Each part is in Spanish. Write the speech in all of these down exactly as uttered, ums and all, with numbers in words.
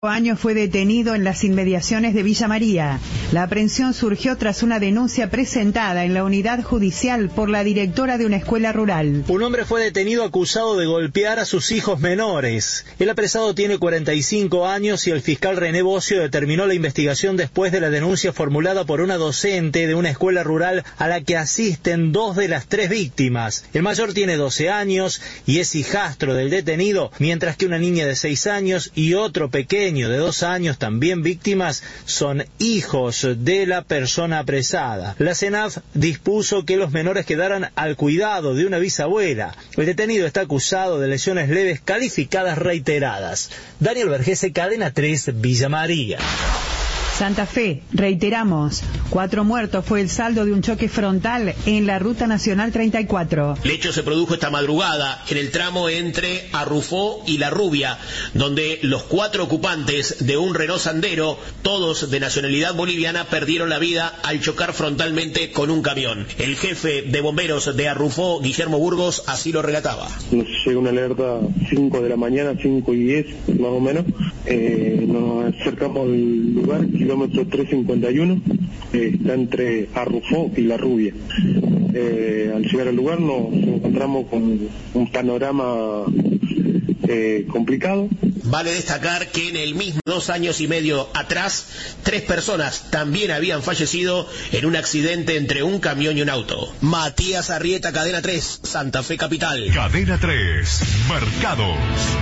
años fue detenido en las inmediaciones de Villa María. La aprehensión surgió tras una denuncia presentada en la unidad judicial por la directora de una escuela rural. Un hombre fue detenido acusado de golpear a sus hijos menores. El apresado tiene cuarenta y cinco años y el fiscal René Bocio determinó la investigación después de la denuncia formulada por una docente de una escuela rural a la que asisten dos de las tres víctimas. El mayor tiene doce años y es hijastro del detenido, mientras que una niña de seis años y otro pequeño de dos años, también víctimas, son hijos de la persona apresada. La CENAF dispuso que los menores quedaran al cuidado de una bisabuela. El detenido está acusado de lesiones leves calificadas reiteradas. Daniel Vergese, Cadena tres, Villa María. Santa Fe, reiteramos, cuatro muertos fue el saldo de un choque frontal en la Ruta Nacional treinta y cuatro. El hecho se produjo esta madrugada en el tramo entre Arrufó y La Rubia, donde los cuatro ocupantes de un Renault Sandero, todos de nacionalidad boliviana, perdieron la vida al chocar frontalmente con un camión. El jefe de bomberos de Arrufó, Guillermo Burgos, así lo relataba. Nos llega una alerta cinco de la mañana, cinco y diez más o menos. Eh, nos acercamos al lugar, kilómetro trescientos cincuenta y uno, eh, está entre Arrufó y La Rubia. Eh, al llegar al lugar nos encontramos con un panorama eh, complicado. Vale destacar que en el mismo dos años y medio atrás, tres personas también habían fallecido en un accidente entre un camión y un auto. Matías Arrieta, Cadena tres, Santa Fe Capital. Cadena tres, Mercados.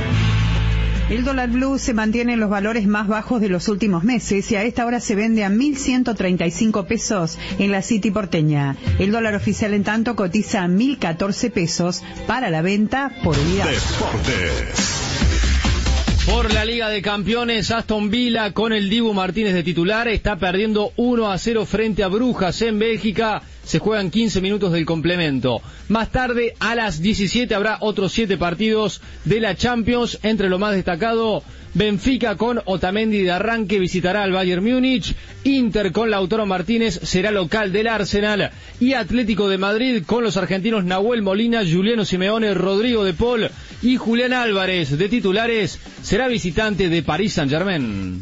El dólar blue se mantiene en los valores más bajos de los últimos meses y a esta hora se vende a mil ciento treinta y cinco pesos en la City porteña. El dólar oficial, en tanto, cotiza a mil catorce pesos para la venta por unidad. Deportes. Por la Liga de Campeones, Aston Villa con el Dibu Martínez de titular está perdiendo uno a cero frente a Brujas en Bélgica. Se juegan quince minutos del complemento. Más tarde, a las diecisiete, habrá otros siete partidos de la Champions. Entre lo más destacado, Benfica con Otamendi de arranque visitará al Bayern Múnich. Inter con Lautaro Martínez será local del Arsenal. Y Atlético de Madrid con los argentinos Nahuel Molina, Juliano Simeone, Rodrigo de Paul y Julián Álvarez de titulares será visitante de Paris Saint-Germain.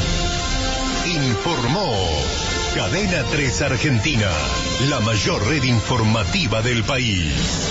Informó Cadena tres Argentina, la mayor red informativa del país.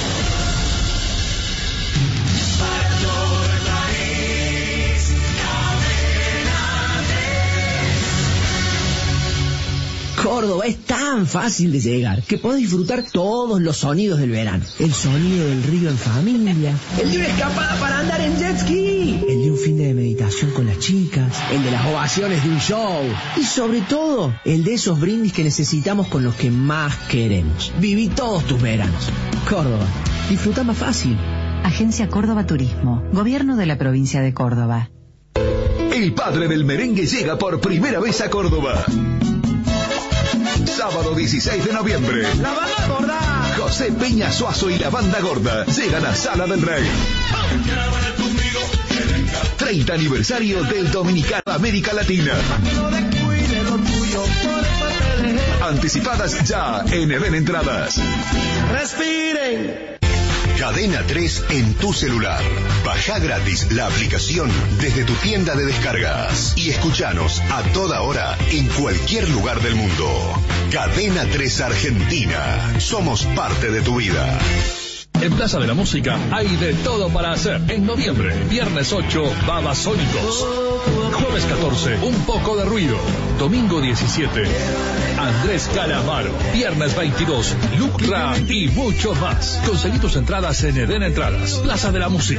Córdoba es tan fácil de llegar que podés disfrutar todos los sonidos del verano. El sonido del río en familia, el de una escapada para andar en jet ski, el de un fin de meditación con las chicas, el de las ovaciones de un show y sobre todo el de esos brindis que necesitamos con los que más queremos. Viví todos tus veranos. Córdoba, disfruta más fácil. Agencia Córdoba Turismo, Gobierno de la Provincia de Córdoba. El padre del merengue llega por primera vez a Córdoba. Sábado dieciséis de noviembre. La Banda Gorda. José Peña Suazo y la Banda Gorda llegan a Sala del Rey. treinta aniversario del Dominicano América Latina. Anticipadas ya en Eden Entradas. Respiren. Cadena tres en tu celular. Baja gratis la aplicación desde tu tienda de descargas y escuchanos a toda hora en cualquier lugar del mundo. Cadena tres Argentina. Somos parte de tu vida. En Plaza de la Música hay de todo para hacer. En noviembre, viernes ocho, Babasónicos. Jueves catorce, Un poco de ruido. Domingo diecisiete, Andrés Calamaro. Viernes veintidós, Lucra y mucho más. Conseguí tus entradas en Eden Entradas. Plaza de la Música.